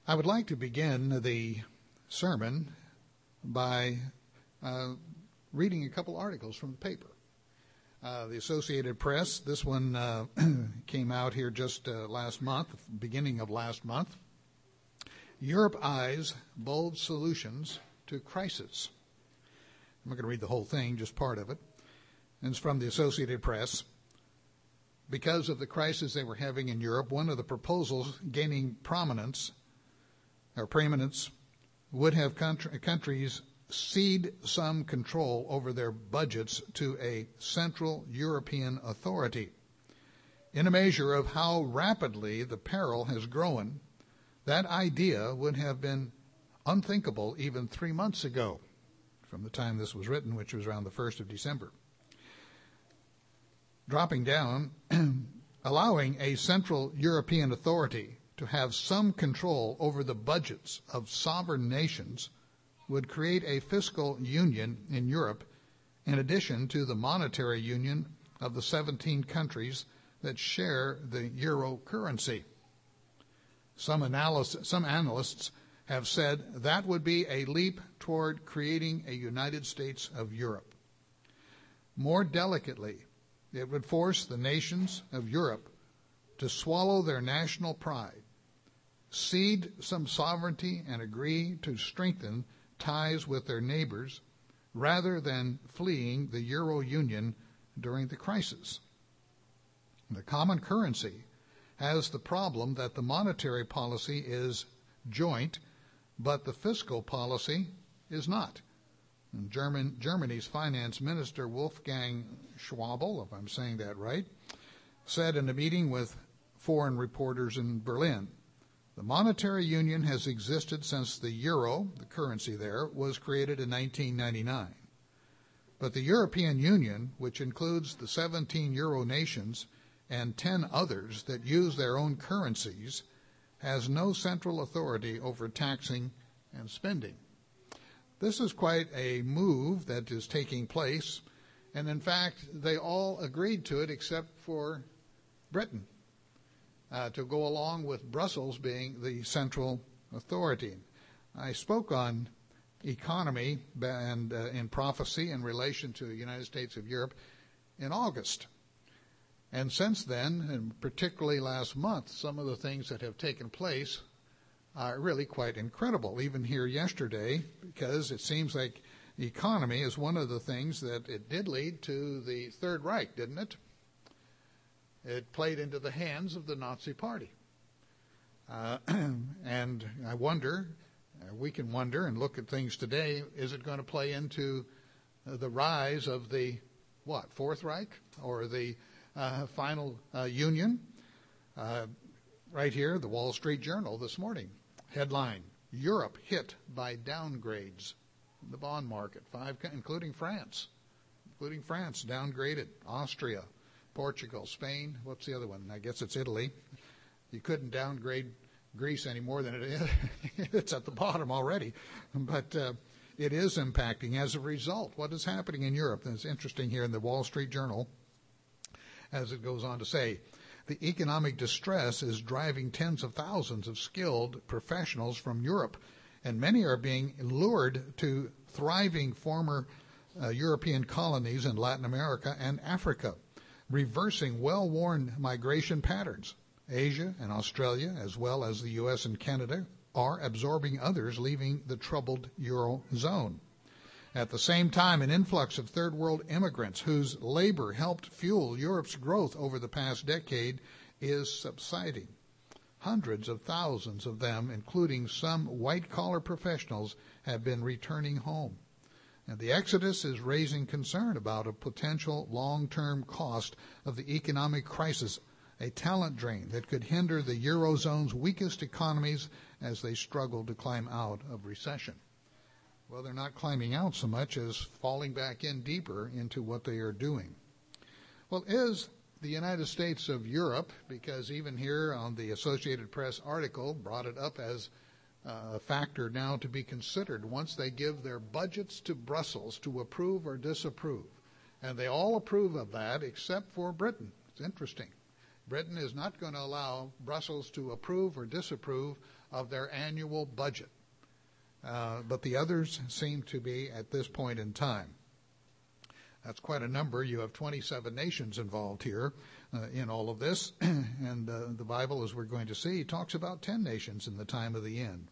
I would like to begin the sermon by reading a couple articles from the paper. The Associated Press, this one came out here just last month, beginning of last month. Europe eyes bold solutions to crisis. I'm not going to read the whole thing, just part of it. And it's from the Associated Press. Because of the crisis they were having in Europe, one of the proposals gaining preeminence would have countries cede some control over their budgets to a central European authority. In a measure of how rapidly the peril has grown, that idea would have been unthinkable even 3 months ago, from the time this was written, which was around the 1st of December. Dropping down, allowing a central European authority to have some control over the budgets of sovereign nations would create a fiscal union in Europe in addition to the monetary union of the 17 countries that share the euro currency. Some analysts have said that would be a leap toward creating a United States of Europe. More delicately, it would force the nations of Europe to swallow their national pride, cede some sovereignty, and agree to strengthen ties with their neighbors rather than fleeing the Euro Union during the crisis. The common currency has the problem that the monetary policy is joint, but the fiscal policy is not. And Germany's finance minister Wolfgang Schäuble, if I'm saying that right, said in a meeting with foreign reporters in Berlin, the monetary union has existed since the euro, the currency there, was created in 1999. But the European Union, which includes the 17 euro nations and 10 others that use their own currencies, has no central authority over taxing and spending. This is quite a move that is taking place, and in fact, they all agreed to it except for Britain, to go along with Brussels being the central authority. I spoke on economy and in prophecy in relation to the United States of Europe in August. And since then, and particularly last month, some of the things that have taken place are really quite incredible, even here yesterday, because it seems like the economy is one of the things that it did lead to the Third Reich, didn't it? It played into the hands of the Nazi Party. And I wonder, we can wonder and look at things today, is it going to play into the rise of the, Fourth Reich, or the final union? Right here, the Wall Street Journal this morning. Headline, Europe hit by downgrades in the bond market, including France. Downgraded. Austria, Portugal, Spain. What's the other one? I guess it's Italy. You couldn't downgrade Greece any more than it is. It's at the bottom already. But it is impacting as a result. What is happening in Europe? And it's interesting here in the Wall Street Journal, as it goes on to say, the economic distress is driving tens of thousands of skilled professionals from Europe, and many are being lured to thriving former European colonies in Latin America and Africa, reversing well-worn migration patterns. Asia and Australia, as well as the U.S. and Canada, are absorbing others leaving the troubled Eurozone. At the same time, an influx of third world immigrants whose labor helped fuel Europe's growth over the past decade is subsiding. Hundreds of thousands of them, including some white-collar professionals, have been returning home. And the exodus is raising concern about a potential long-term cost of the economic crisis, a talent drain that could hinder the Eurozone's weakest economies as they struggle to climb out of recession. Well, they're not climbing out so much as falling back in deeper into what they are doing. Well, is the United States of Europe, because even here on the Associated Press article brought it up as a factor now to be considered once they give their budgets to Brussels to approve or disapprove. And they all approve of that except for Britain. It's interesting. Britain is not going to allow Brussels to approve or disapprove of their annual budget. But the others seem to be at this point in time. That's quite a number. You have 27 nations involved here in all of this. And the Bible, as we're going to see, talks about 10 nations in the time of the end.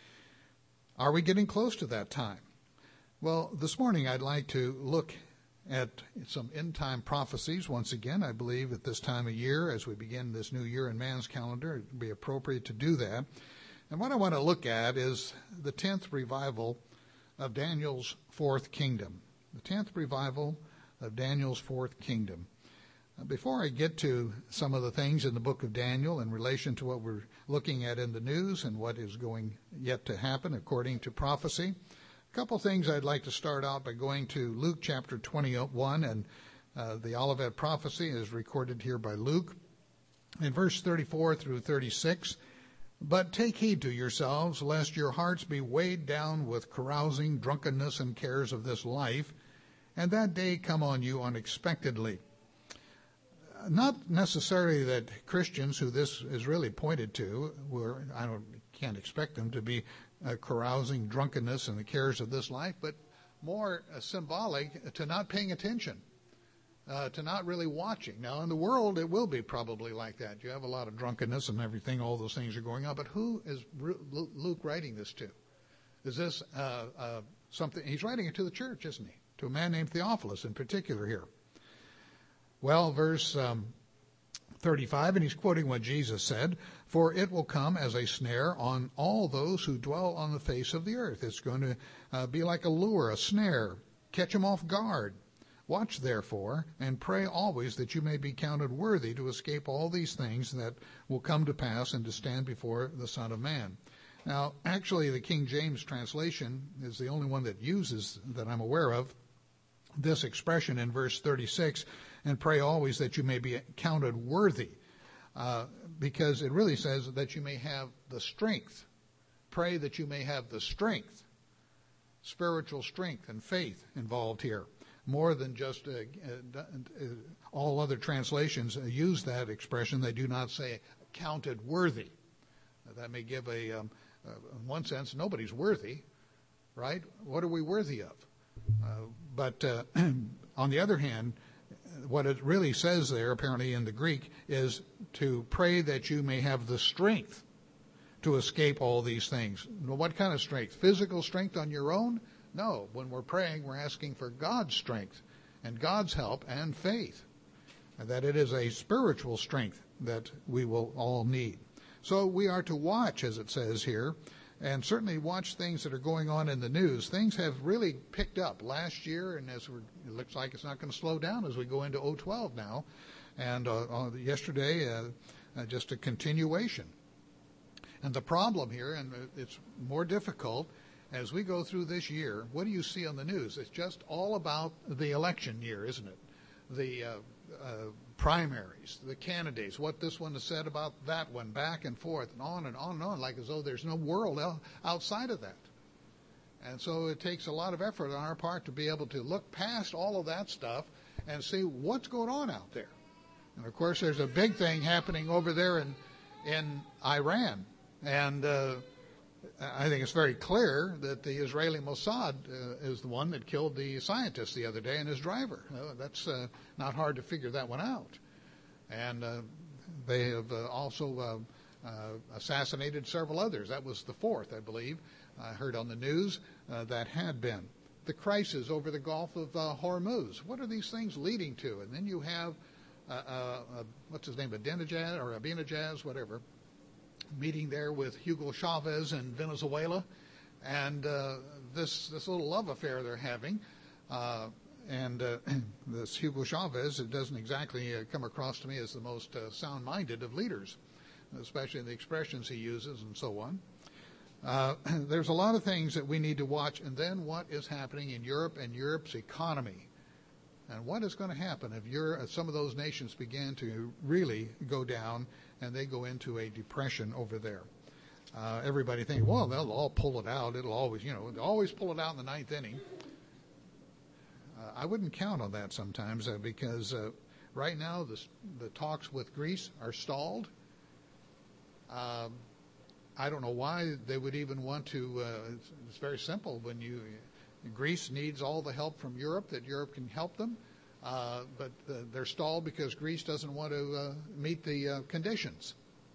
Are we getting close to that time? Well, this morning I'd like to look at some end-time prophecies. Once again, I believe at this time of year, as we begin this new year in man's calendar, it would be appropriate to do that. And what I want to look at is the 10th revival of Daniel's fourth kingdom. The 10th revival of Daniel's fourth kingdom. Before I get to some of the things in the book of Daniel in relation to what we're looking at in the news and what is going yet to happen according to prophecy, a couple things I'd like to start out by going to Luke chapter 21, and the Olivet prophecy is recorded here by Luke. In verse 34 through 36, "But take heed to yourselves, lest your hearts be weighed down with carousing, drunkenness, and cares of this life, and that day come on you unexpectedly." Not necessarily that Christians who this is really pointed to, can't expect them to be carousing, drunkenness, and the cares of this life, but more symbolic to not paying attention, to not really watching. Now, in the world, it will be probably like that. You have a lot of drunkenness and everything, all those things are going on, but who is Luke writing this to? Is this something? He's writing it to the church, isn't he? To a man named Theophilus in particular here. Well, verse 35, and he's quoting what Jesus said, "For it will come as a snare on all those who dwell on the face of the earth." It's going to be like a lure, a snare, catch them off guard. "Watch therefore, and pray always that you may be counted worthy to escape all these things that will come to pass and to stand before the Son of Man." Now, actually, the King James translation is the only one that uses, that I'm aware of, this expression in verse 36, "and pray always that you may be counted worthy," because it really says that you may have the strength. Pray that you may have the strength, spiritual strength and faith involved here, more than just all other translations use that expression. They do not say counted worthy. That may give in one sense, nobody's worthy, right? What are we worthy of? But on the other hand, what it really says there, apparently in the Greek, is to pray that you may have the strength to escape all these things. What kind of strength? Physical strength on your own? No. When we're praying, we're asking for God's strength and God's help and faith. And that it is a spiritual strength that we will all need. So we are to watch, as it says here, and certainly watch things that are going on in the news. Things have really picked up last year, and it looks like it's not going to slow down as we go into 2012 now. And yesterday, just a continuation. And the problem here, and it's more difficult, as we go through this year, what do you see on the news? It's just all about the election year, isn't it? The primaries, the candidates, what this one has said about that one, back and forth, and on and on and on, like as though there's no world outside of that. And so it takes a lot of effort on our part to be able to look past all of that stuff and see what's going on out there. And of course, there's a big thing happening over there in Iran. And I think it's very clear that the Israeli Mossad is the one that killed the scientist the other day and his driver. That's not hard to figure that one out. And they have also assassinated several others. That was the fourth, I believe, I heard on the news that had been. The crisis over the Gulf of Hormuz. What are these things leading to? And then you have, what's his name, Ahmadinejad, whatever, meeting there with Hugo Chavez in Venezuela, and this little love affair they're having. This Hugo Chavez, it doesn't exactly come across to me as the most sound-minded of leaders, especially in the expressions he uses and so on. There's a lot of things that we need to watch, and then what is happening in Europe and Europe's economy. And what is going to happen if some of those nations begin to really go down and they go into a depression over there? Everybody thinks, well, they'll all pull it out. It'll always, they'll always pull it out in the ninth inning. I wouldn't count on that sometimes because right now the talks with Greece are stalled. I don't know why they would even want to. It's very simple. Greece needs all the help from Europe, that Europe can help them, but they're stalled because Greece doesn't want to meet the conditions.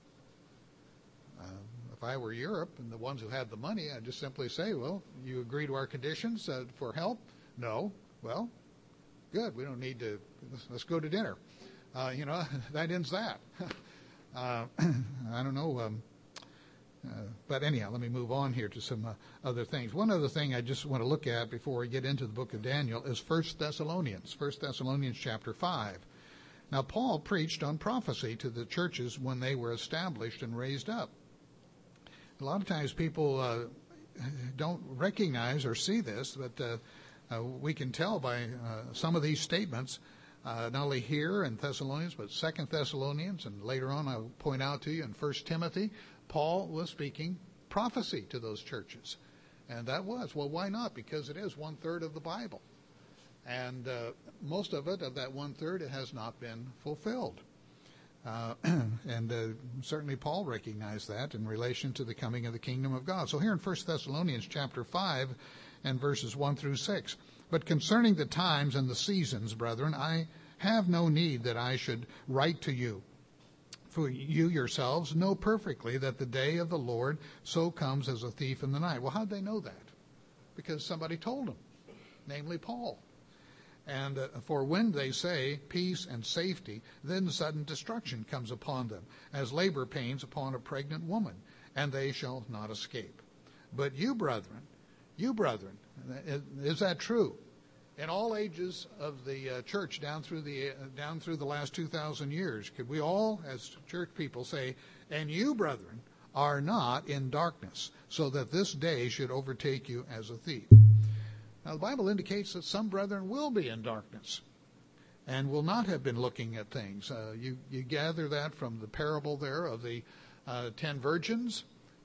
If I were Europe and the ones who had the money, I'd just simply say, well, you agree to our conditions for help? No. Well, good. We don't need to. Let's go to dinner. That ends that. I don't know. But anyhow, let me move on here to some other things. One other thing I just want to look at before we get into the book of Daniel is 1 Thessalonians chapter 5. Now, Paul preached on prophecy to the churches when they were established and raised up. A lot of times people don't recognize or see this, but we can tell by some of these statements, not only here in Thessalonians, but 2 Thessalonians, and later on I'll point out to you in 1 Timothy, Paul was speaking prophecy to those churches. And that was, well, why not? Because it is 1/3 of the Bible. And most of it, of that 1/3, it has not been fulfilled. And certainly Paul recognized that in relation to the coming of the kingdom of God. So here in 1 Thessalonians chapter 5 and verses 1 through 6, but concerning the times and the seasons, brethren, I have no need that I should write to you. For you yourselves know perfectly that the day of the Lord so comes as a thief in the night. Well, how'd they know that? Because somebody told them, namely Paul. And for when they say peace and safety, then sudden destruction comes upon them, as labor pains upon a pregnant woman, and they shall not escape. But you, brethren, is that true? In all ages of the church down through the last 2,000 years, could we all, as church people, say, and you, brethren, are not in darkness, so that this day should overtake you as a thief. Now, the Bible indicates that some brethren will be in darkness and will not have been looking at things. You gather that from the parable there of the 10 virgins,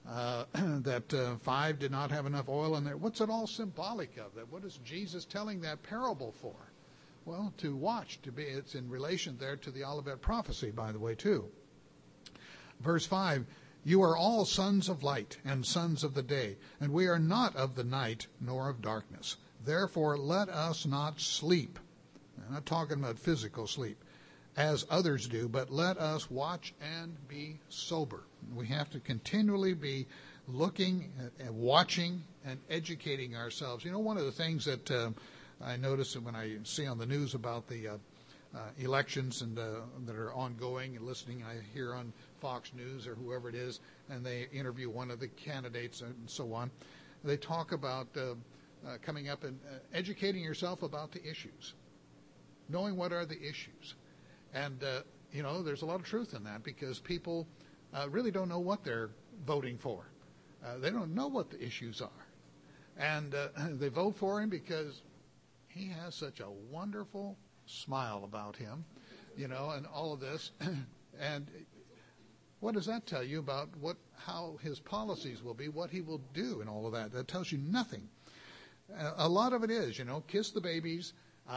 that 5 did not have enough oil in there. What's it all symbolic of? That what is Jesus telling that parable for? Well, to watch. It's in relation there to the Olivet prophecy, by the way, too. Verse 5, you are all sons of light and sons of the day, and we are not of the night nor of darkness. Therefore, let us not sleep. I'm not talking about physical sleep, as others do, but let us watch and be sober. We have to continually be looking and watching and educating ourselves. You know, one of the things that I notice when I see on the news about the elections and that are ongoing and listening, I hear on Fox News or whoever it is, and they interview one of the candidates and so on. They talk about coming up and educating yourself about the issues, knowing what are the issues. And, there's a lot of truth in that, because people really don't know what they're voting for. They don't know what the issues are. And they vote for him because he has such a wonderful smile about him, and all of this. And what does that tell you about how his policies will be, what he will do and all of that? That tells you nothing. A lot of it is, kiss the babies,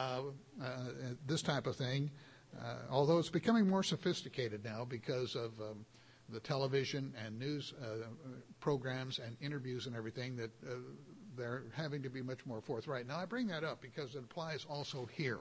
this type of thing. Although it's becoming more sophisticated now because of the television and news programs and interviews and everything, that they're having to be much more forthright. Now, I bring that up because it applies also here.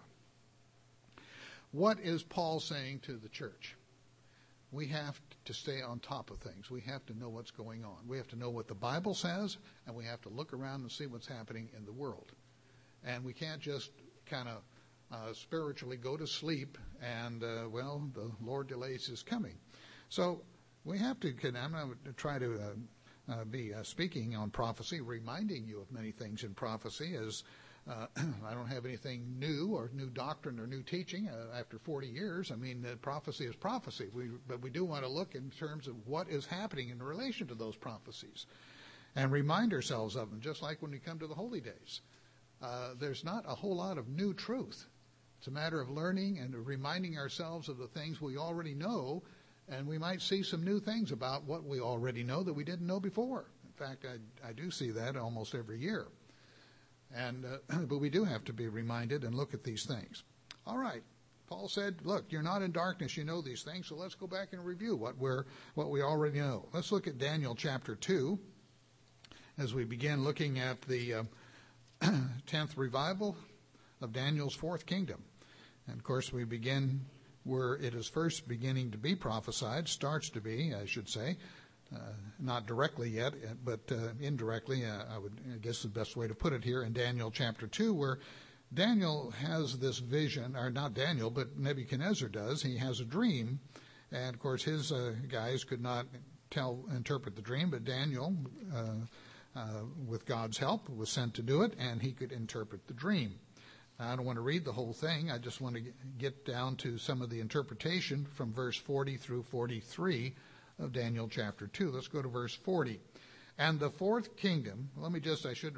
What is Paul saying to the church? We have to stay on top of things. We have to know what's going on. We have to know what the Bible says, and we have to look around and see what's happening in the world. And we can't just kind of spiritually go to sleep and, the Lord delays his coming. So we have to, I'm going to try to be speaking on prophecy, reminding you of many things in prophecy, as I don't have anything new or new doctrine or new teaching after 40 years. I mean, prophecy is prophecy, but we do want to look in terms of what is happening in relation to those prophecies and remind ourselves of them, just like when we come to the holy days. There's not a whole lot of new truth. It's a matter of learning and reminding ourselves of the things we already know, and we might see some new things about what we already know that we didn't know before. In fact, I do see that almost every year. And but we do have to be reminded and look at these things. All right. Paul said, look, you're not in darkness, you know these things, so let's go back and review what we already know. Let's look at Daniel chapter 2 as we begin looking at the 10th revival of Daniel's fourth kingdom. And of course we begin where it is first beginning to be prophesied, starts to be, I should say, not directly yet, but indirectly, I guess the best way to put it here, in Daniel chapter 2, where Daniel has this vision, or not Daniel, but Nebuchadnezzar does. He has a dream, and of course his guys could not interpret the dream, but Daniel, with God's help, was sent to do it, and he could interpret the dream. I don't want to read the whole thing. I just want to get down to some of the interpretation from verse 40 through 43 of Daniel chapter 2. Let's go to verse 40. And the fourth kingdom, I should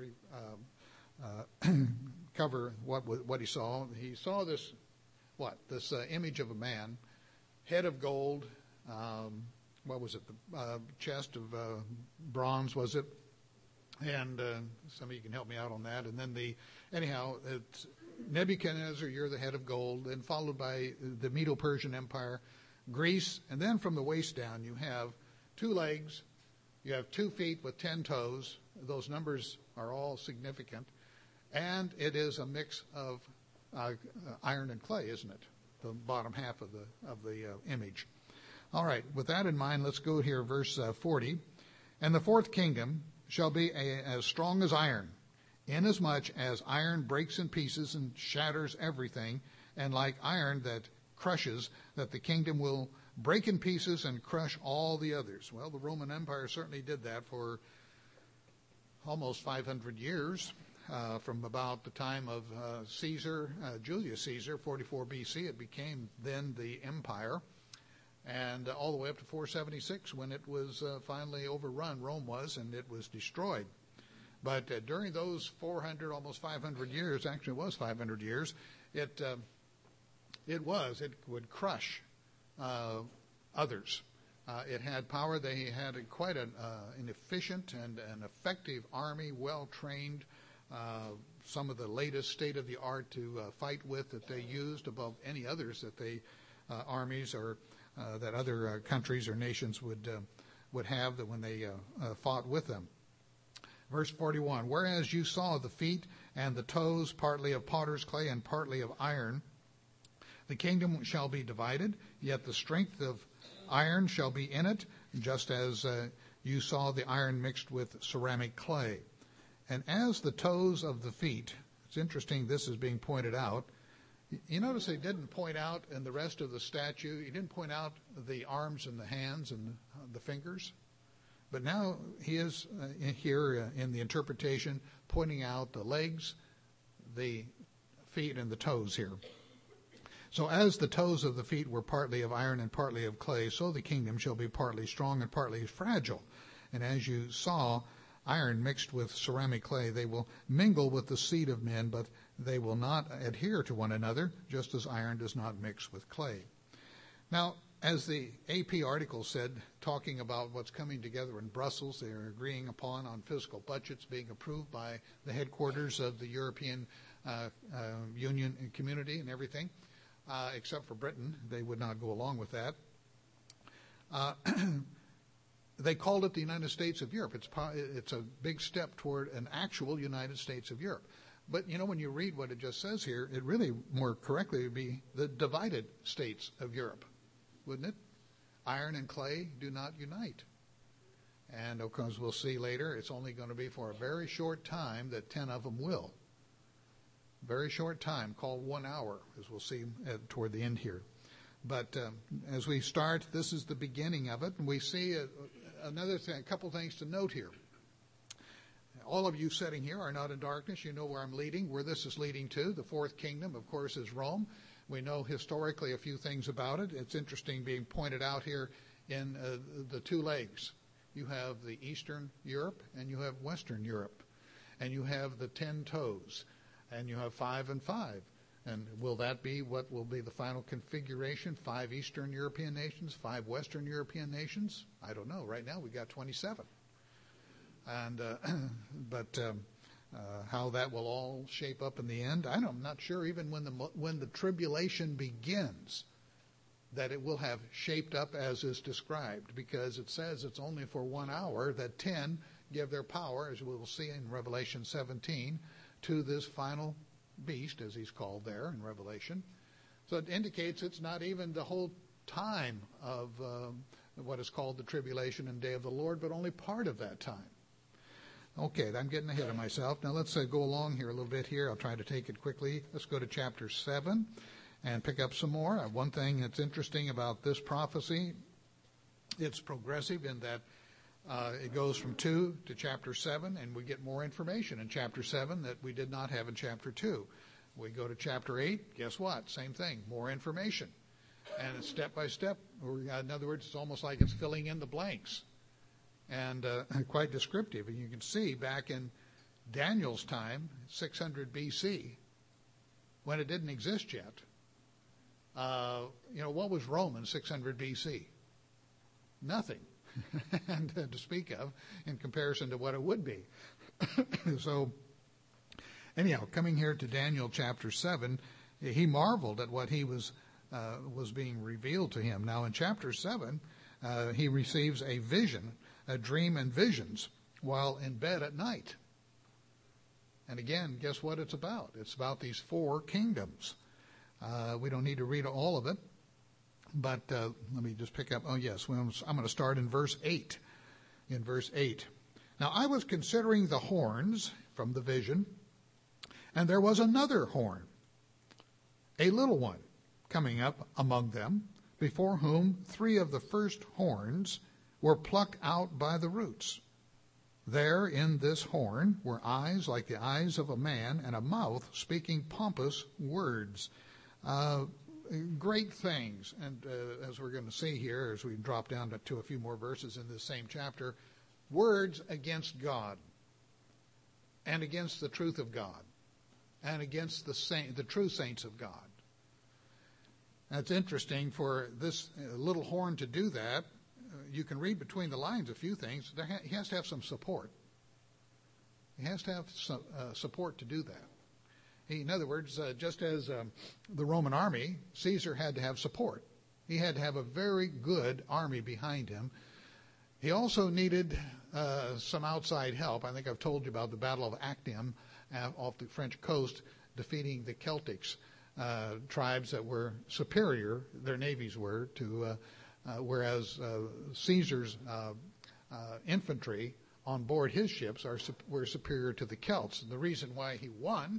cover what he saw. He saw this image of a man, head of gold, what was it, the chest of bronze, was it? And some of you can help me out on that. And then it's Nebuchadnezzar, you're the head of gold, then followed by the Medo-Persian Empire, Greece, and then from the waist down you have 2 legs, you have 2 feet with 10 toes. Those numbers are all significant. And it is a mix of iron and clay, isn't it? The bottom half of the image. All right, with that in mind, let's go here, verse 40. And the fourth kingdom shall be as strong as iron, inasmuch as iron breaks in pieces and shatters everything, and like iron that crushes, that the kingdom will break in pieces and crush all the others. Well, the Roman Empire certainly did that for almost 500 years, from about the time of Julius Caesar, 44 B.C. It became then the empire, and all the way up to 476 when it was finally overrun, Rome was, and it was destroyed. But during those 400, almost 500 years, actually it was 500 years, it would crush others. It had power. They had quite an efficient and an effective army, well trained, some of the latest state-of-the-art to fight with that they used above any others that armies or that other countries or nations would have that when they fought with them. Verse 41, whereas you saw the feet and the toes, partly of potter's clay and partly of iron, the kingdom shall be divided, yet the strength of iron shall be in it, just as you saw the iron mixed with ceramic clay. And as the toes of the feet, it's interesting this is being pointed out. You notice he didn't point out in the rest of the statue, he didn't point out the arms and the hands and the fingers. But now he is here in the interpretation pointing out the legs, the feet, and the toes here. So as the toes of the feet were partly of iron and partly of clay, so the kingdom shall be partly strong and partly fragile. And as you saw iron mixed with ceramic clay, they will mingle with the seed of men, but they will not adhere to one another, just as iron does not mix with clay. Now, as the AP article said, talking about what's coming together in Brussels, they are agreeing on fiscal budgets being approved by the headquarters of the European Union and community and everything, except for Britain. They would not go along with that. They called it the United States of Europe. It's a big step toward an actual United States of Europe. But, when you read what it just says here, it really more correctly would be the divided states of Europe, wouldn't it? Iron and clay do not unite. And, of course, we'll see later, it's only going to be for a very short time that 10 of them will. Very short time, called 1 hour, as we'll see toward the end here. But as we start, this is the beginning of it. And we see a couple things to note here. All of you sitting here are not in darkness. You know where I'm leading, where this is leading to. The fourth kingdom, of course, is Rome. We know historically a few things about it. It's interesting being pointed out here in the 2 legs. You have the Eastern Europe and you have Western Europe. And you have the 10 toes. And you have 5 and 5. And will that be what will be the final configuration? 5 Eastern European nations, 5 Western European nations? I don't know. Right now we got 27. And How that will all shape up in the end, I'm not sure even when the tribulation begins that it will have shaped up as is described, because it says it's only for 1 hour that 10 give their power, as we will see in Revelation 17, to this final beast, as he's called there in Revelation. So it indicates it's not even the whole time of what is called the tribulation and day of the Lord, but only part of that time. Okay, I'm getting ahead of myself. Now let's go along here a little bit here. I'll try to take it quickly. Let's go to chapter 7 and pick up some more. One thing that's interesting about this prophecy, it's progressive in that it goes from 2 to chapter 7, and we get more information in chapter 7 that we did not have in chapter 2. We go to chapter 8, guess what? Same thing, more information. And it's step by step. In other words, it's almost like it's filling in the blanks. And quite descriptive. And you can see back in Daniel's time, 600 B.C., when it didn't exist yet, what was Rome in 600 B.C.? Nothing. And to speak of in comparison to what it would be. So, anyhow, coming here to Daniel chapter 7, he marveled at what he was being revealed to him. Now, in chapter 7, he receives a vision, a dream and visions, while in bed at night. And again, guess what it's about? It's about these 4 kingdoms. We don't need to read all of it, but let me just pick up. Oh, yes, I'm going to start in verse 8. In verse 8. Now, I was considering the horns from the vision, and there was another horn, a little one, coming up among them, before whom 3 of the first horns were plucked out by the roots. There in this horn were eyes like the eyes of a man, and a mouth speaking pompous words. Great things. And as we're going to see here, as we drop down to a few more verses in this same chapter, words against God and against the truth of God and against the true saints of God. That's interesting for this little horn to do that. You can read between the lines a few things. He has to have some support. He has to have some support to do that. In other words, just as the Roman army, Caesar had to have support. He had to have a very good army behind him. He also needed some outside help. I think I've told you about the Battle of Actium off the French coast, defeating the Celtics, tribes that were superior, their navies were, to whereas Caesar's infantry on board his ships were superior to the Celts. And the reason why he won,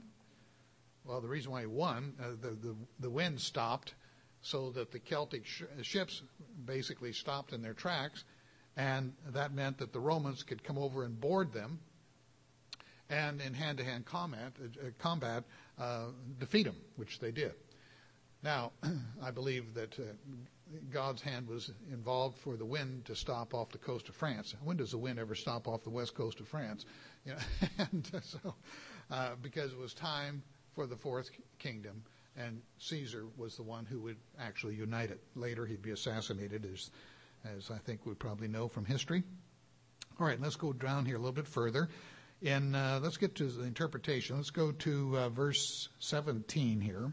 the wind stopped so that the Celtic ships basically stopped in their tracks, and that meant that the Romans could come over and board them, and in hand-to-hand combat defeat them, which they did. Now, I believe that God's hand was involved for the wind to stop off the coast of France. When does the wind ever stop off the west coast of France? And so, because it was time for the 4th kingdom, and Caesar was the one who would actually unite it. Later, he'd be assassinated, as I think we probably know from history. All right, let's go down here a little bit further. Let's get to the interpretation. Let's go to verse 17 here.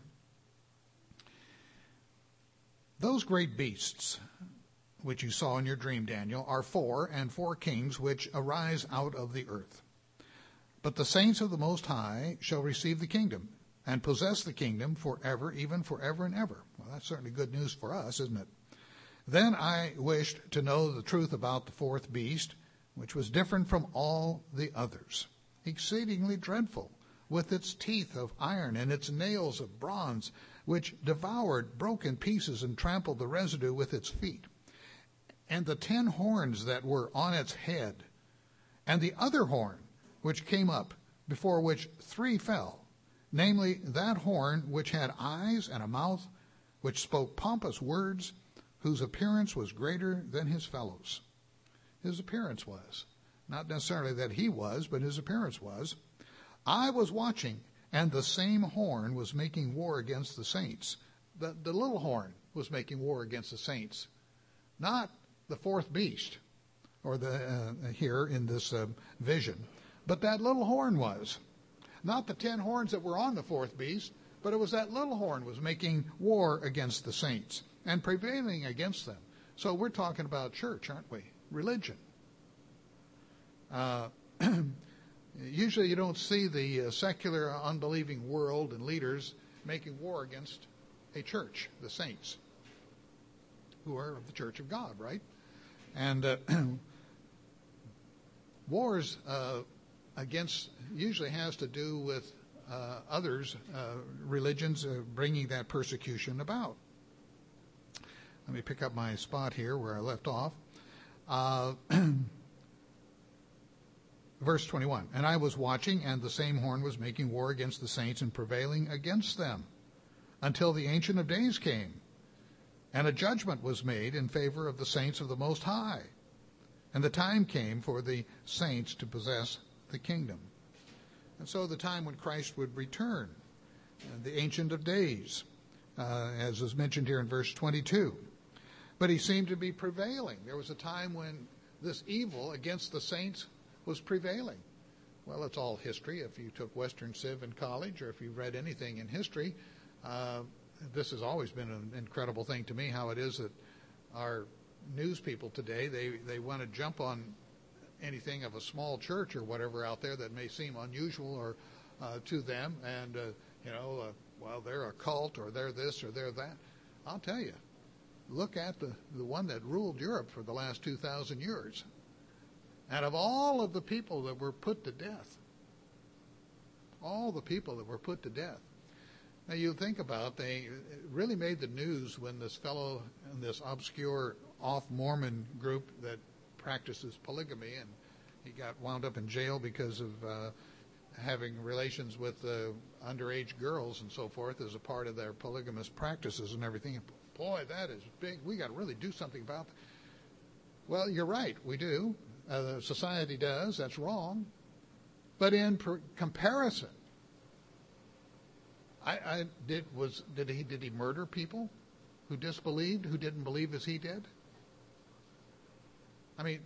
Those great beasts which you saw in your dream, Daniel, are 4 kings which arise out of the earth. But the saints of the Most High shall receive the kingdom and possess the kingdom forever, even forever and ever. Well, that's certainly good news for us, isn't it? Then I wished to know the truth about the 4th beast, which was different from all the others, exceedingly dreadful, with its teeth of iron and its nails of bronze, which devoured, broke in pieces, and trampled the residue with its feet. And the 10 horns that were on its head, and the other horn which came up, before which 3 fell, namely that horn which had eyes and a mouth, which spoke pompous words, whose appearance was greater than his fellows. His appearance was. Not necessarily that he was, but his appearance was. I was watching, and the same horn was making war against the saints. The little horn was making war against the saints, not the 4th beast, or here in this vision, but that little horn was. Not the 10 horns that were on the fourth beast, but it was that little horn was making war against the saints and prevailing against them. So we're talking about church, aren't we? Religion. Usually you don't see the secular, unbelieving world and leaders making war against a church, the saints, who are of the church of God, right? And wars against usually has to do with others, religions, bringing that persecution about. Let me pick up my spot here where I left off. Verse 21, and I was watching, and the same horn was making war against the saints and prevailing against them, until the Ancient of Days came, and a judgment was made in favor of the saints of the Most High. And the time came for the saints to possess the kingdom. And so the time when Christ would return, the Ancient of Days, as is mentioned here in verse 22. But he seemed to be prevailing. There was a time when this evil against the saints was prevailing. Well, it's all history. If you took Western Civ in college, or if you read anything in history, this has always been an incredible thing to me, how it is that our news people today, they want to jump on anything of a small church or whatever out there that may seem unusual or to them, and well, they're a cult, or they're this or they're that. I'll tell you, look at the one that ruled Europe for the last 2,000 years. And of all of the people that were put to death, all the people that were put to death, now you think about, they really made the news when this fellow in this obscure off-Mormon group that practices polygamy, and he got wound up in jail because of having relations with underage girls and so forth as a part of their polygamous practices and everything. Boy, that is big. We got to really do something about that. Well, you're right, we do. Society does. That's wrong. But in comparison, did he murder people who disbelieved, who didn't believe as he did? I mean,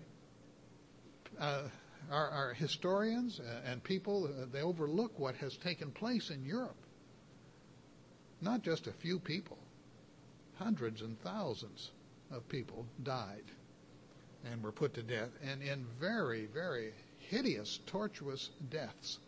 our historians and people, they overlook what has taken place in Europe. Not just a few people. Hundreds and thousands of people died and were put to death, and in very, very hideous, tortuous deaths.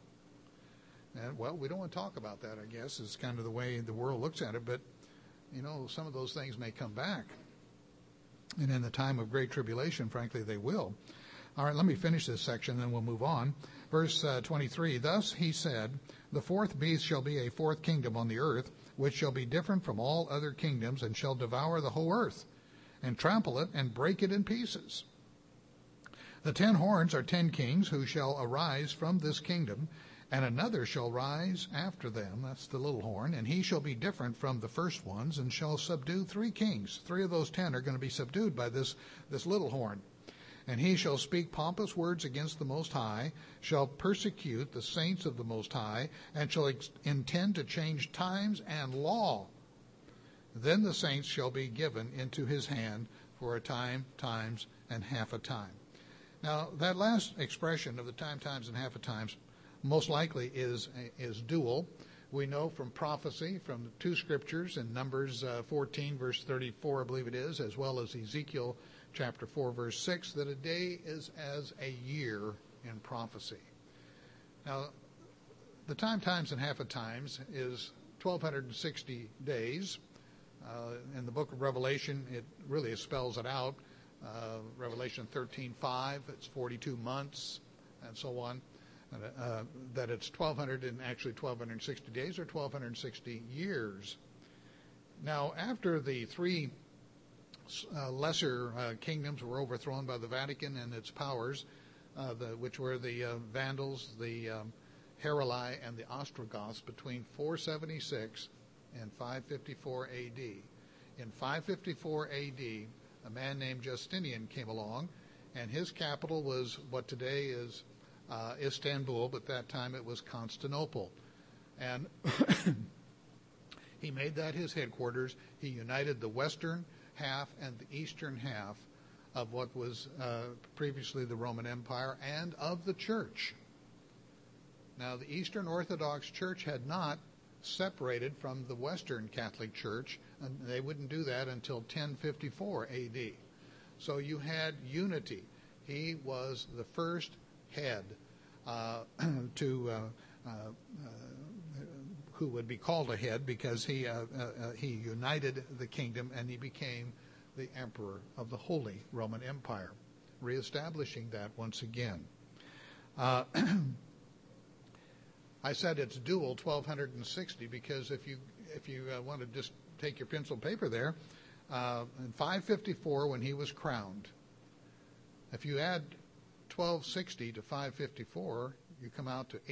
And, well, we don't want to talk about that, I guess, is kind of the way the world looks at it, but, some of those things may come back. And in the time of great tribulation, frankly, they will. All right, let me finish this section, then we'll move on. Verse 23, thus he said, the fourth beast shall be a fourth kingdom on the earth, which shall be different from all other kingdoms, and shall devour the whole earth, and trample it, and break it in pieces. The 10 horns are 10 kings who shall arise from this kingdom, and another shall rise after them, that's the little horn, and he shall be different from the first ones, and shall subdue 3 kings. 3 of those 10 are going to be subdued by this little horn. And he shall speak pompous words against the Most High, shall persecute the saints of the Most High, and shall intend to change times and law. Then the saints shall be given into his hand for a time, times, and half a time. Now, that last expression of the time, times, and half a times most likely is dual. We know from prophecy, from the 2 scriptures in Numbers 14, verse 34, I believe it is, as well as Ezekiel chapter 4, verse 6, that a day is as a year in prophecy. Now, the time, times, and half a times is 1,260 days. In the book of Revelation, it really spells it out. Revelation 13:5, it's 42 months, and so on. That it's 1,260 days or 1,260 years. Now, after the 3 lesser kingdoms were overthrown by the Vatican and its powers, which were the Vandals, the Heruli, and the Ostrogoths, between 476 and 554 A.D. In 554 A.D., a man named Justinian came along, and his capital was what today is Istanbul, but that time it was Constantinople. And he made that his headquarters. He united the western half and the eastern half of what was previously the Roman Empire and of the church. Now, the Eastern Orthodox Church had not separated from the Western Catholic Church, and they wouldn't do that until 1054 A.D. So you had unity. He was the first head who would be called a head because he united the kingdom and he became the emperor of the Holy Roman Empire, reestablishing that once again. I said it's dual 1260 because if you want to just take your pencil and paper there, in 554 when he was crowned, if you add 1260 to 554, you come out to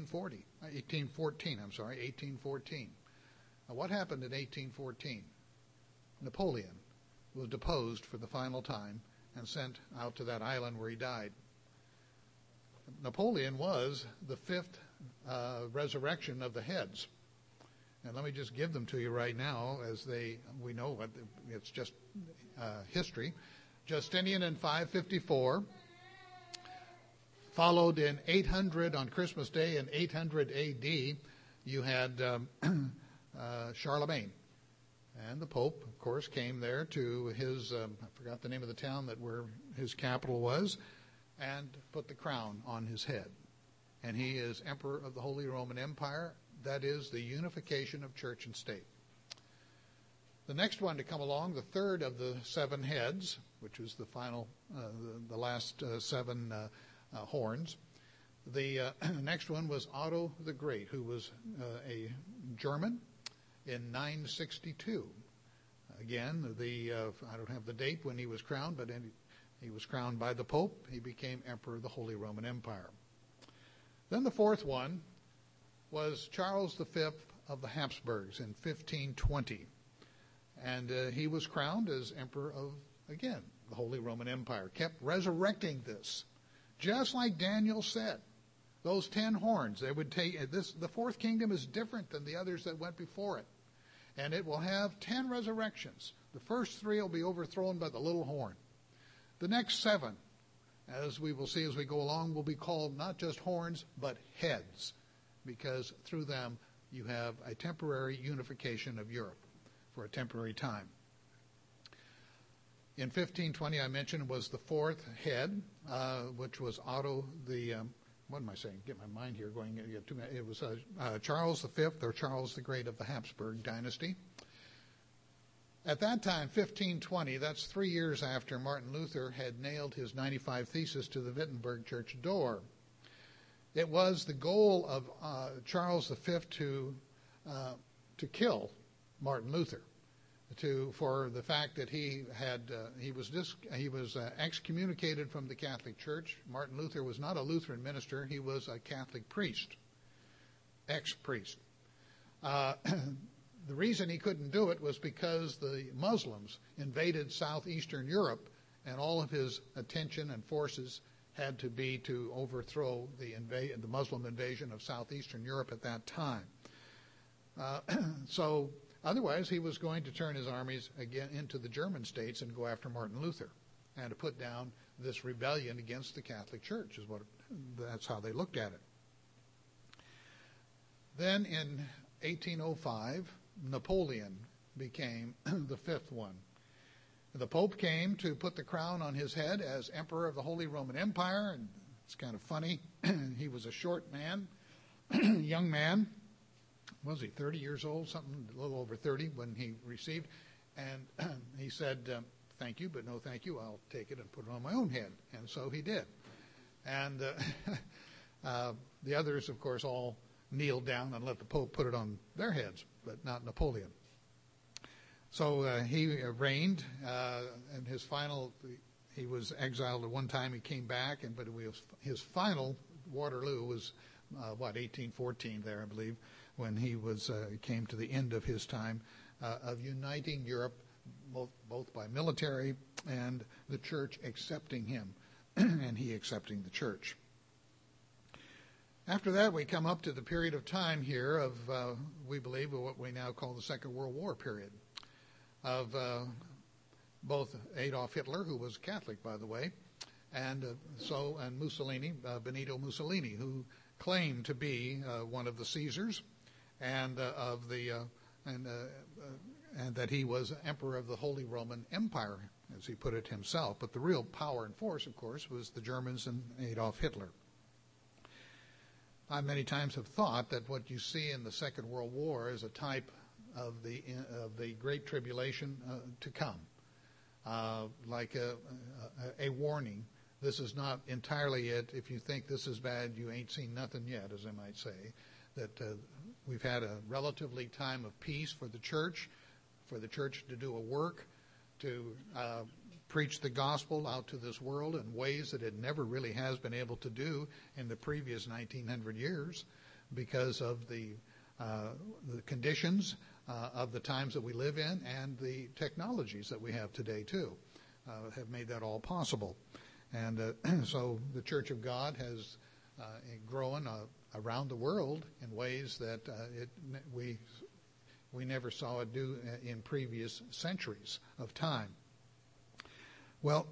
1814. Now, what happened in 1814? Napoleon was deposed for the final time and sent out to that island where he died. Napoleon was the fifth resurrection of the heads. And let me just give them to you right now, as we know what it's just history. Justinian in 554, followed in 800 on Christmas Day in 800 A.D. You had Charlemagne, and the Pope, of course, came there to his I forgot the name of the town where his capital was, and put the crown on his head. And he is Emperor of the Holy Roman Empire. That is the unification of church and state. The next one to come along, the third of the seven heads, which was the final, the last seven horns. The next one was Otto the Great, who was a German in 962. Again, I don't have the date when he was crowned, but he was crowned by the Pope. He became Emperor of the Holy Roman Empire. Then the fourth one was Charles V of the Habsburgs in 1520. And he was crowned as Emperor of, again, the Holy Roman Empire. Kept resurrecting this. Just like Daniel said, those 10 horns, they would take this. The fourth kingdom is different than the others that went before it. And it will have 10 resurrections. The first 3 will be overthrown by the little horn. The next 7, as we will see as we go along, will be called not just horns, but heads, because through them you have a temporary unification of Europe for a temporary time. In 1520, I mentioned, was the fourth head, which was Otto the, what am I saying? Get my mind here going. It was Charles V, or Charles the Great of the Habsburg dynasty. At that time, 1520, that's 3 years after Martin Luther had nailed his 95 Theses to the Wittenberg church door. It was the goal of Charles V to kill Martin Luther, for the fact that he was excommunicated from the Catholic Church. Martin Luther was not a Lutheran minister; he was a Catholic priest, ex-priest. The reason he couldn't do it was because the Muslims invaded southeastern Europe, and all of his attention and forces had to be to overthrow the Muslim invasion of southeastern Europe at that time. So otherwise, he was going to turn his armies again into the German states and go after Martin Luther and to put down this rebellion against the Catholic Church. That's how they looked at it. Then in 1805, Napoleon became the fifth one. The Pope came to put the crown on his head as Emperor of the Holy Roman Empire, and it's kind of funny. He was a short man, young man. Was he 30 years old, something, a little over 30 when he received, and he said, thank you, but no thank you, I'll take it and put it on my own head. And so he did. And the others, of course, all kneeled down and let the Pope put it on their heads, but not Napoleon. So he reigned, and he was exiled at one time. He came back, but his final Waterloo was, 1814 there, I believe, when he came to the end of his time of uniting Europe, both by military and the church accepting him, and he accepting the church. After that, we come up to the period of time here of, we believe, what we now call the Second World War period, of both Adolf Hitler, who was Catholic, by the way, and Mussolini, Benito Mussolini, who claimed to be one of the Caesars, and and that he was emperor of the Holy Roman Empire, as he put it himself. But the real power and force, of course, was the Germans and Adolf Hitler. I many times have thought that what you see in the Second World War is a type of the Great Tribulation to come, like a warning. This is not entirely it. If you think this is bad, you ain't seen nothing yet, as I might say. That we've had a relatively time of peace for the church to do a work, to preach the gospel out to this world in ways that it never really has been able to do in the previous 1900 years because of the conditions of the times that we live in, and the technologies that we have today too have made that all possible. And so the Church of God has grown around the world in ways that we never saw it do in previous centuries of time. Well,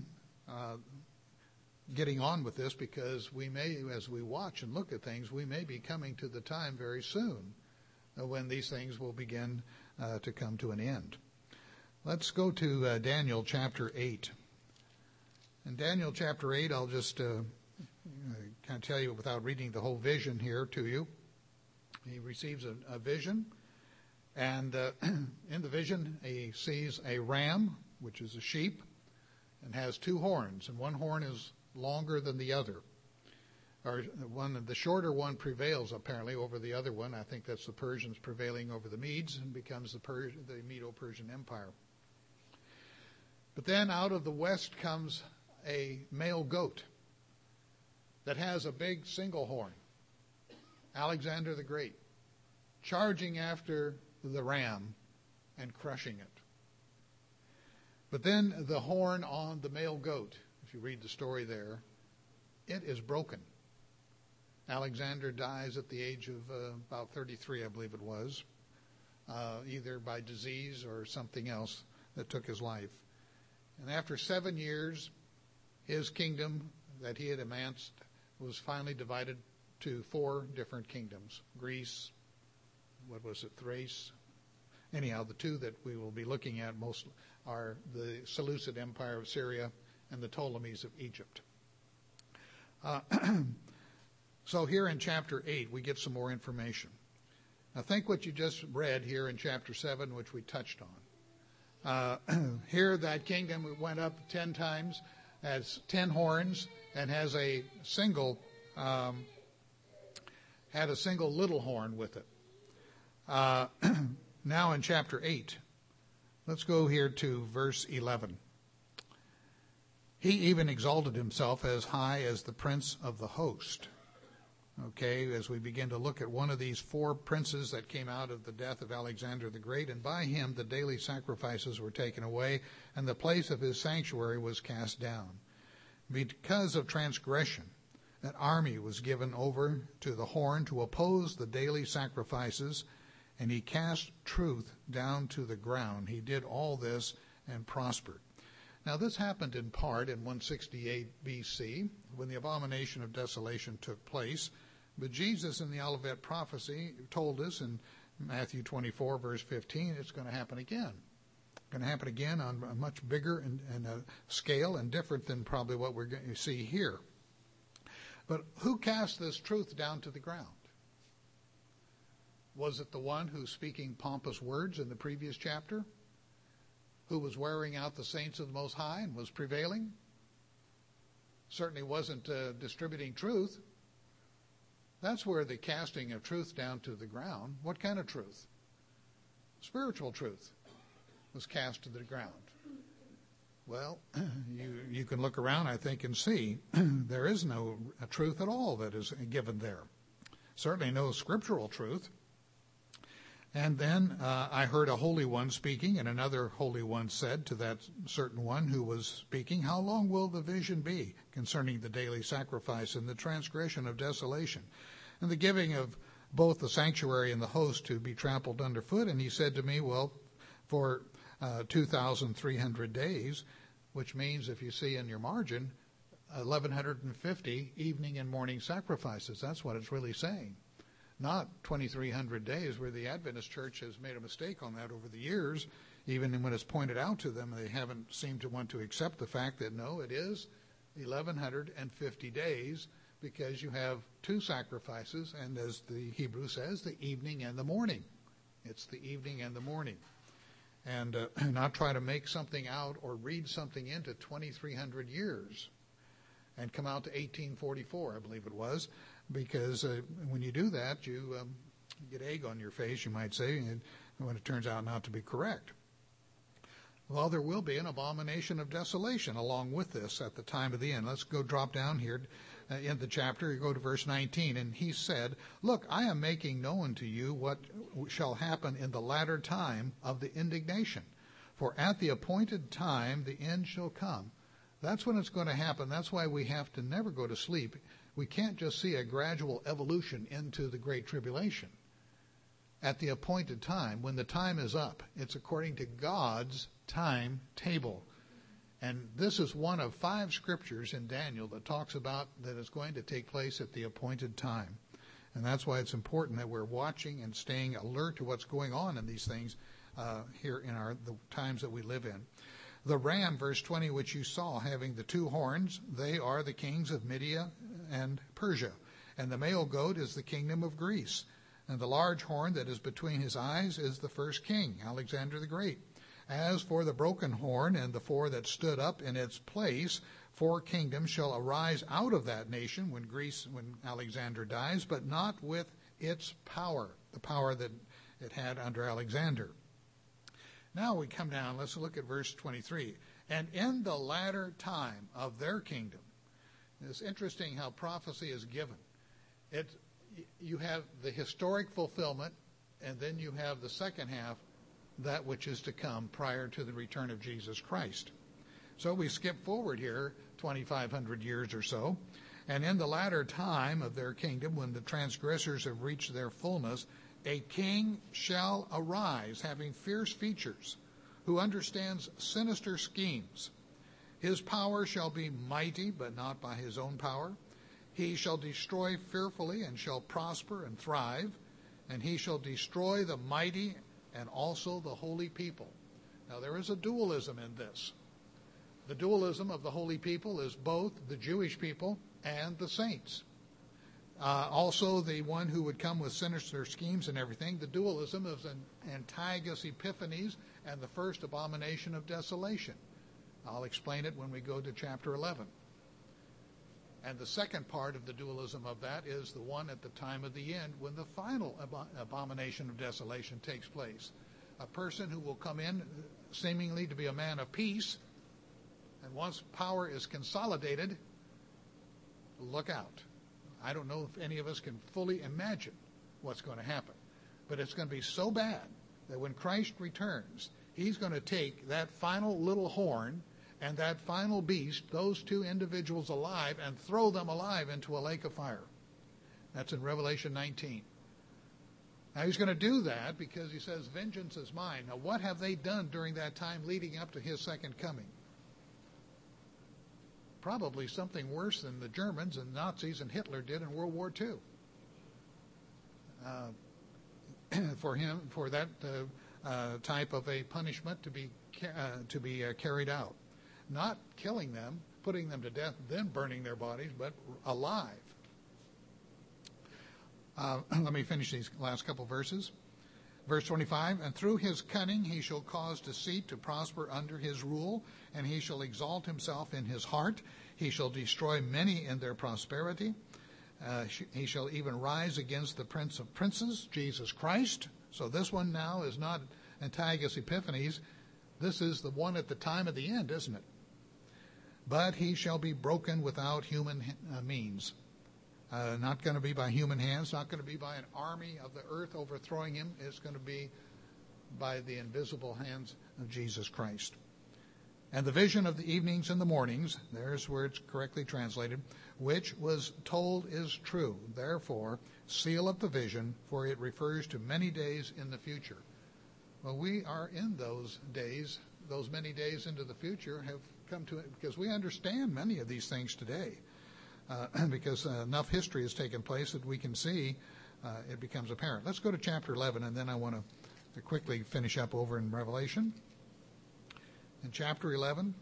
getting on with this, because we may, as we watch and look at things, we may be coming to the time very soon when these things will begin to come to an end. Let's go to Daniel chapter 8. In Daniel chapter 8, I'll just kind of tell you without reading the whole vision here to you. He receives a vision, and in the vision he sees a ram, which is a sheep, and has two horns, and one horn is longer than the other. Or the shorter one prevails apparently over the other one. I think that's the Persians prevailing over the Medes, and becomes the Medo-Persian Empire. But then out of the west comes a male goat that has a big single horn, Alexander the Great, charging after the ram and crushing it. But then the horn on the male goat, if you read the story there, it is broken. Alexander dies at the age of about 33, I believe it was, either by disease or something else that took his life. And after 7 years, his kingdom that he had amassed was finally divided to 4 different kingdoms. Greece, Thrace? Anyhow, the 2 that we will be looking at most are the Seleucid Empire of Syria and the Ptolemies of Egypt. So here in chapter 8, we get some more information. Now think what you just read here in chapter 7, which we touched on. Here that kingdom went up 10 times, has 10 horns, and has a single little horn with it. Now in chapter 8, let's go here to verse 11. He even exalted himself as high as the prince of the host. Okay, as we begin to look at one of these 4 princes that came out of the death of Alexander the Great, and by him the daily sacrifices were taken away, and the place of his sanctuary was cast down. Because of transgression, an army was given over to the horn to oppose the daily sacrifices, and he cast truth down to the ground. He did all this and prospered. Now this happened in part in 168 BC, when the abomination of desolation took place. But Jesus in the Olivet prophecy told us in Matthew 24, verse 15, it's going to happen again. It's going to happen again on a much bigger and a scale and different than probably what we're going to see here. But who cast this truth down to the ground? Was it the one who's speaking pompous words in the previous chapter, who was wearing out the saints of the Most High and was prevailing? Certainly wasn't distributing truth. That's where the casting of truth down to the ground. What kind of truth? Spiritual truth was cast to the ground. Well, you can look around, I think, and see there is no truth at all that is given there. Certainly no scriptural truth. And then I heard a holy one speaking, and another holy one said to that certain one who was speaking, "How long will the vision be concerning the daily sacrifice and the transgression of desolation, and the giving of both the sanctuary and the host to be trampled underfoot?" And he said to me, well, for 2,300 days, which means, if you see in your margin, 1,150 evening and morning sacrifices. That's what it's really saying. Not 2,300 days, where the Adventist Church has made a mistake on that over the years. Even when it's pointed out to them, they haven't seemed to want to accept the fact that, no, it is 1,150 days, because you have two sacrifices, and as the Hebrew says, the evening and the morning. It's the evening and the morning. And not try to make something out or read something into 2,300 years and come out to 1844, I believe it was, because when you do that, you get egg on your face, you might say, when it turns out not to be correct. Well, there will be an abomination of desolation along with this at the time of the end. Let's go drop down here in the chapter. You go to verse 19. And he said, "Look, I am making known to you what shall happen in the latter time of the indignation. For at the appointed time the end shall come." That's when it's going to happen. That's why we have to never go to sleep. We can't just see a gradual evolution into the Great Tribulation. At the appointed time, when the time is up, it's according to God's timetable. And this is one of 5 scriptures in Daniel that talks about that it's going to take place at the appointed time. And that's why it's important that we're watching and staying alert to what's going on in these things here in the times that we live in. The ram, verse 20, which you saw, having the 2 horns, they are the kings of Media and Persia. And the male goat is the kingdom of Greece. And the large horn that is between his eyes is the first king, Alexander the Great. As for the broken horn and the 4 that stood up in its place, 4 kingdoms shall arise out of that nation when Alexander dies, but not with its power, the power that it had under Alexander. Now we come down, let's look at verse 23. And in the latter time of their kingdom, it's interesting how prophecy is given. You have the historic fulfillment, and then you have the second half, that which is to come prior to the return of Jesus Christ. So we skip forward here 2,500 years or so. And in the latter time of their kingdom, when the transgressors have reached their fullness, a king shall arise, having fierce features, who understands sinister schemes. His power shall be mighty, but not by his own power. He shall destroy fearfully, and shall prosper and thrive. And he shall destroy the mighty and also the holy people. Now there is a dualism in this. The dualism of the holy people is both the Jewish people and the saints. Also the one who would come with sinister schemes and everything. The dualism is an Antiochus Epiphanes and the first abomination of desolation. I'll explain it when we go to chapter 11. And the second part of the dualism of that is the one at the time of the end, when the final abomination of desolation takes place. A person who will come in seemingly to be a man of peace, and once power is consolidated, look out. I don't know if any of us can fully imagine what's going to happen. But it's going to be so bad that when Christ returns, he's going to take that final little horn and that final beast, those 2 individuals alive, and throw them alive into a lake of fire. That's in Revelation 19. Now he's going to do that because he says, vengeance is mine. Now what have they done during that time leading up to his second coming? Probably something worse than the Germans and Nazis and Hitler did in World War II. For that type of a punishment to be carried out. Not killing them, putting them to death, then burning their bodies, but alive. Let me finish these last couple verses. Verse 25, and through his cunning he shall cause deceit to prosper under his rule, and he shall exalt himself in his heart. He shall destroy many in their prosperity. He shall even rise against the Prince of Princes, Jesus Christ. So this one now is not Antiochus Epiphanes. This is the one at the time of the end, isn't it? But he shall be broken without human means. Not going to be by human hands, not going to be by an army of the earth overthrowing him. It's going to be by the invisible hands of Jesus Christ. And the vision of the evenings and the mornings, there's where it's correctly translated, which was told is true. Therefore, seal up the vision, for it refers to many days in the future. Well, we are in those days. Those many days into the future have come to it, because we understand many of these things today, because enough history has taken place that we can see it becomes apparent. Let's go to chapter 11, and then I want to quickly finish up over in Revelation. In chapter 11,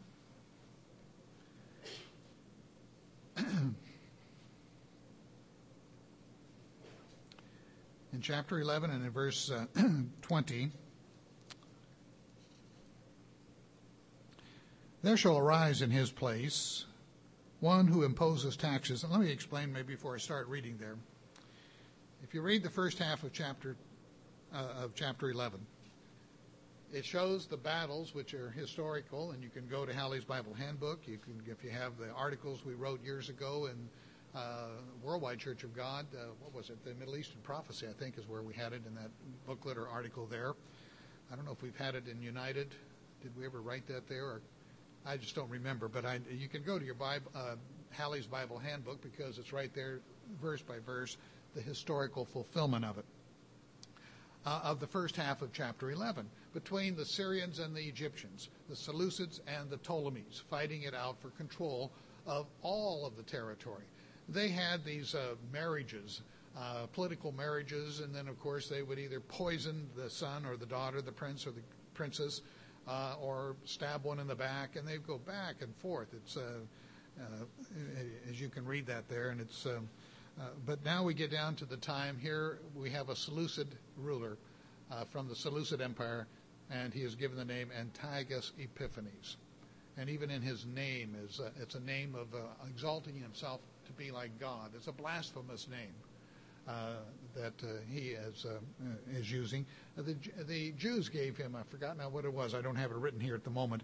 in chapter 11 and in verse 20, there shall arise in his place one who imposes taxes. And let me explain maybe before I start reading there. If you read the first half of chapter 11, it shows the battles which are historical, and you can go to Halley's Bible Handbook. You can, if you have the articles we wrote years ago in Worldwide Church of God, what was it? The Middle Eastern Prophecy, I think, is where we had it in that booklet or article there. I don't know if we've had it in United. Did we ever write that there? Or I just don't remember. But you can go to your Bible, Halley's Bible Handbook, because it's right there, verse by verse, the historical fulfillment of it. Of the first half of chapter 11, between the Syrians and the Egyptians, the Seleucids and the Ptolemies, fighting it out for control of all of the territory. They had these marriages, political marriages, and then, of course, they would either poison the son or the daughter, the prince or the princess, or stab one in the back, and they'd go back and forth. It's as you can read that there, and it's. But now we get down to the time here. We have a Seleucid ruler from the Seleucid Empire, and he is given the name Antiochus Epiphanes. And even in his name, it's a name of exalting himself to be like God. It's a blasphemous name that he is using. The Jews gave him, I forgot now what it was. I don't have it written here at the moment,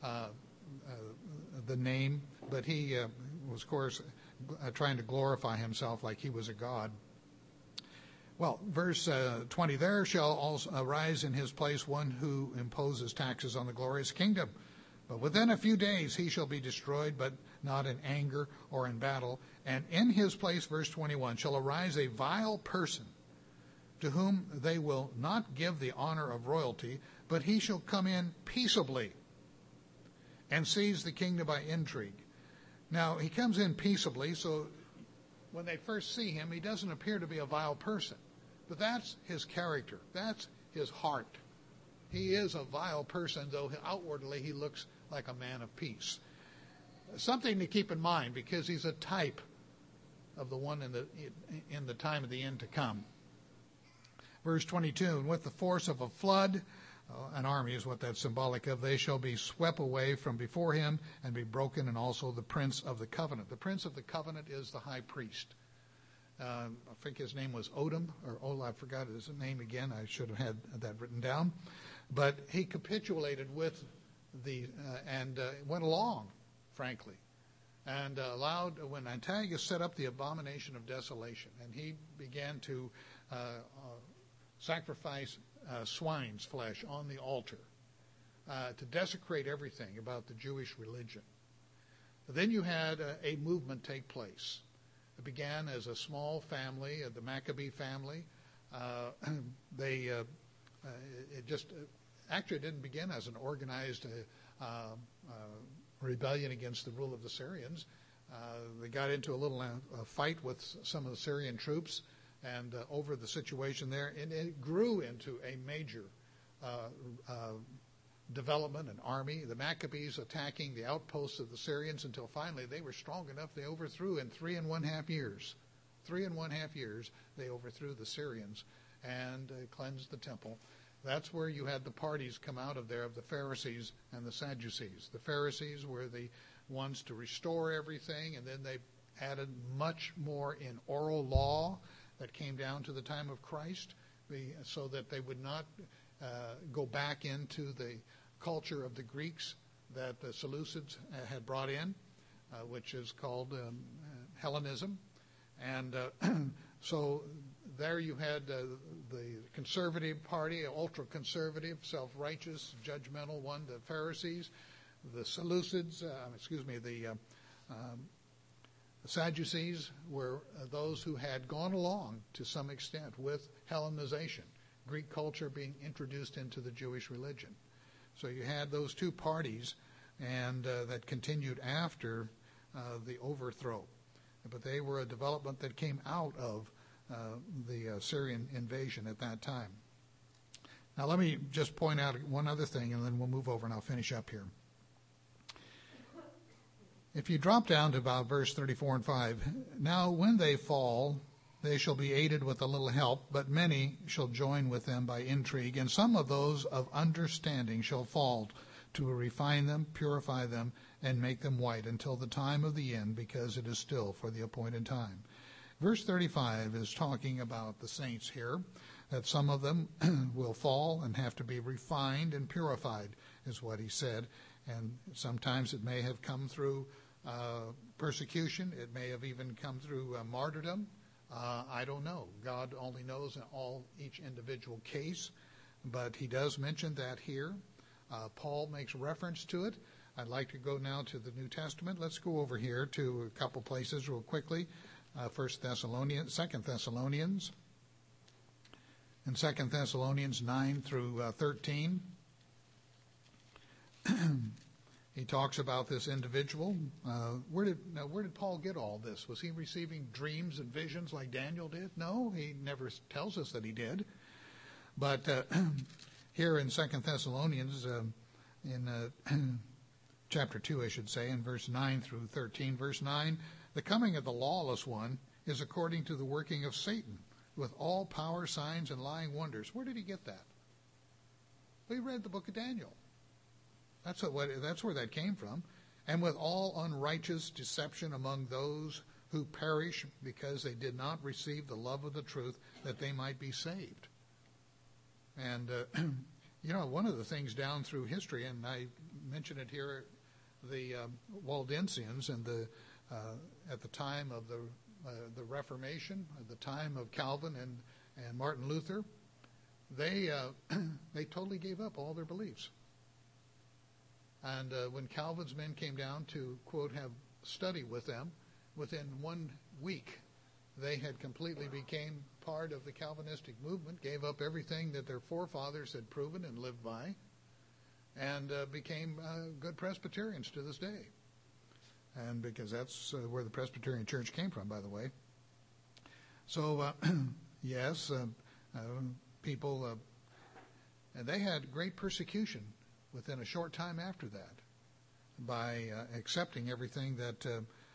the name, but he was, of course, trying to glorify himself like he was a god. Well, verse 20, there shall also arise in his place one who imposes taxes on the glorious kingdom. But within a few days he shall be destroyed, but not in anger or in battle. And in his place, verse 21, shall arise a vile person, to whom they will not give the honor of royalty, but he shall come in peaceably and seize the kingdom by intrigue. Now, he comes in peaceably, so when they first see him, he doesn't appear to be a vile person. But that's his character. That's his heart. He is a vile person, though outwardly he looks like a man of peace. Something to keep in mind, because he's a type of the one in the time of the end to come. Verse 22, and with the force of a flood, an army is what that's symbolic of, they shall be swept away from before him and be broken, and also the prince of the covenant. The prince of the covenant is the high priest. I think his name was Odom, or Ola, I forgot his name again. I should have had that written down. But he capitulated with and went along, frankly, and allowed, when Antiochus set up the abomination of desolation, and he began to sacrifice swine's flesh on the altar to desecrate everything about the Jewish religion. Then you had a movement take place. It began as a small family, the Maccabee family. It didn't begin as an organized rebellion against the rule of the Syrians. They got into a little fight with some of the Syrian troops and over the situation there, and it grew into a major development, an army, the Maccabees attacking the outposts of the Syrians until finally they were strong enough they overthrew in 3.5 years. 3.5 years they overthrew the Syrians and cleansed the temple. That's where you had the parties come out of there of the Pharisees and the Sadducees. The Pharisees were the ones to restore everything, and then they added much more in oral law that came down to the time of Christ, so that they would not go back into the culture of the Greeks that the Seleucids had brought in, which is called Hellenism. And so there you had the conservative party, ultra-conservative, self-righteous, judgmental one, the Pharisees, the Seleucids, the Sadducees were those who had gone along to some extent with Hellenization, Greek culture being introduced into the Jewish religion. So you had those two parties and that continued after the overthrow. But they were a development that came out of the Syrian invasion at that time. Now let me just point out one other thing, and then we'll move over and I'll finish up here. If you drop down to about verse 34 and 5, now when they fall, they shall be aided with a little help, but many shall join with them by intrigue, and some of those of understanding shall fall to refine them, purify them, and make them white until the time of the end, because it is still for the appointed time. Verse 35 is talking about the saints here, that some of them will fall and have to be refined and purified, is what he said. And sometimes it may have come through persecution. It may have even come through martyrdom. I don't know. God only knows in each individual case. But he does mention that here. Paul makes reference to it. I'd like to go now to the New Testament. Let's go over here to a couple places real quickly. 2 Thessalonians, and 2 Thessalonians 9 through 13. He talks about this individual. Where did Paul get all this? Was he receiving dreams and visions like Daniel did? No, he never tells us that he did. But here in 2 Thessalonians, in chapter 2, I should say, in verse 9 through 13, verse 9, the coming of the lawless one is according to the working of Satan, with all power, signs, and lying wonders. Where did he get that? We read the book of Daniel. That's where that came from. And with all unrighteous deception among those who perish because they did not receive the love of the truth, that they might be saved. And, one of the things down through history, and I mentioned it here, the Waldensians and at the time of the Reformation, at the time of Calvin and Martin Luther, they totally gave up all their beliefs. And when Calvin's men came down to, quote, have study with them, within 1 week, they had completely became part of the Calvinistic movement, gave up everything that their forefathers had proven and lived by, and became good Presbyterians to this day. And because that's where the Presbyterian Church came from, by the way. So, yes, people, and they had great persecution within a short time after that by accepting everything that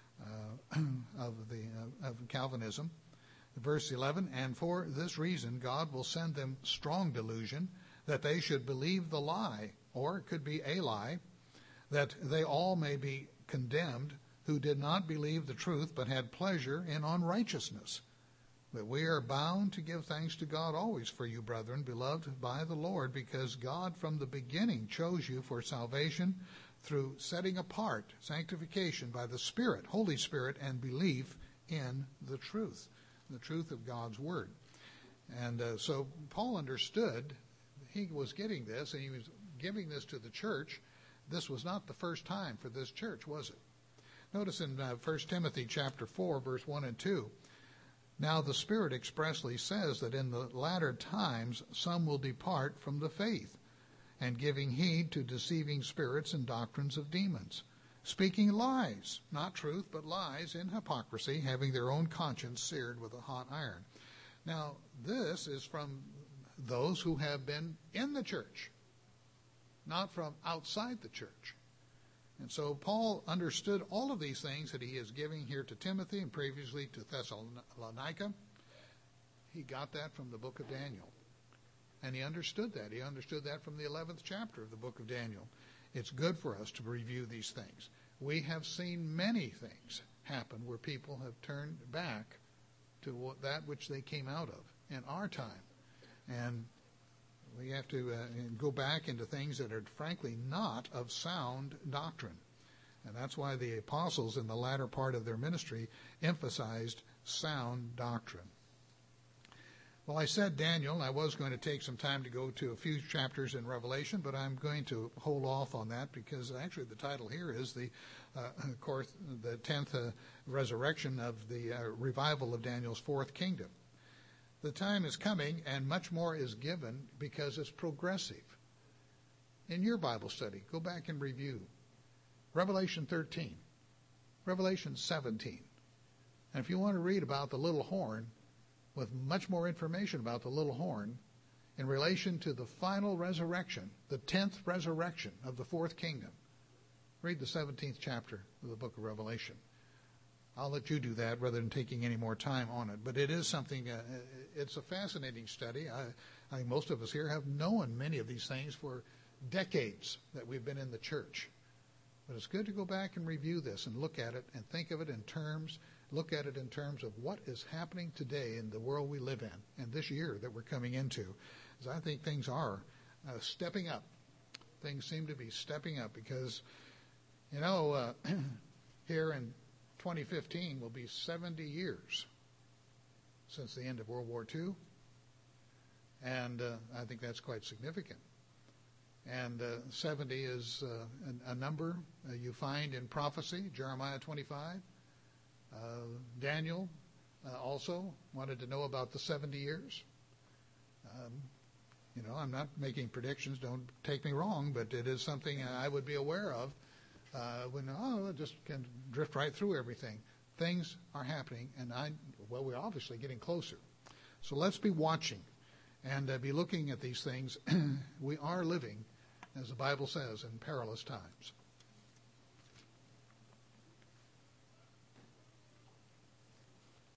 of Calvinism. Verse 11, and for this reason God will send them strong delusion, that they should believe the lie, or it could be a lie, that they all may be condemned who did not believe the truth, but had pleasure in unrighteousness. But we are bound to give thanks to God always for you, brethren, beloved by the Lord, because God from the beginning chose you for salvation through setting apart, sanctification by the Spirit, Holy Spirit, and belief in the truth of God's Word. And so Paul understood he was getting this, and he was giving this to the church. This was not the first time for this church, was it? Notice in 1 Timothy chapter 4, verse 1 and 2, now the Spirit expressly says that in the latter times some will depart from the faith, and giving heed to deceiving spirits and doctrines of demons, speaking lies, not truth, but lies in hypocrisy, having their own conscience seared with a hot iron. Now, this is from those who have been in the church, not from outside the church. And so Paul understood all of these things that he is giving here to Timothy and previously to Thessalonica. He got that from the book of Daniel. And he understood that. He understood that from the 11th chapter of the book of Daniel. It's good for us to review these things. We have seen many things happen where people have turned back to that which they came out of in our time. And we have to go back into things that are frankly not of sound doctrine. And that's why the apostles in the latter part of their ministry emphasized sound doctrine. Well, I said Daniel, and I was going to take some time to go to a few chapters in Revelation, but I'm going to hold off on that because actually the title here is the 10th resurrection of the revival of Daniel's fourth kingdom. The time is coming, and much more is given because it's progressive. In your Bible study, go back and review. Revelation 13, Revelation 17. And if you want to read about the little horn, with much more information about the little horn in relation to the final resurrection, the 10th resurrection of the fourth kingdom, read the 17th chapter of the book of Revelation. I'll let you do that rather than taking any more time on it. But it is something, it's a fascinating study. I think most of us here have known many of these things for decades that we've been in the church. But it's good to go back and review this and look at it and think of it in terms, look at it in terms of what is happening today in the world we live in and this year that we're coming into. Because I think things are stepping up. Things seem to be stepping up because, you know, here in 2015 will be 70 years since the end of World War II. And I think that's quite significant. And 70 is a number you find in prophecy, Jeremiah 25. Daniel also wanted to know about the 70 years. You know, I'm not making predictions, don't take me wrong, but it is something I would be aware of when, just can drift right through everything. Things are happening, and we're obviously getting closer. So let's be watching and be looking at these things. We are living, as the Bible says, in perilous times.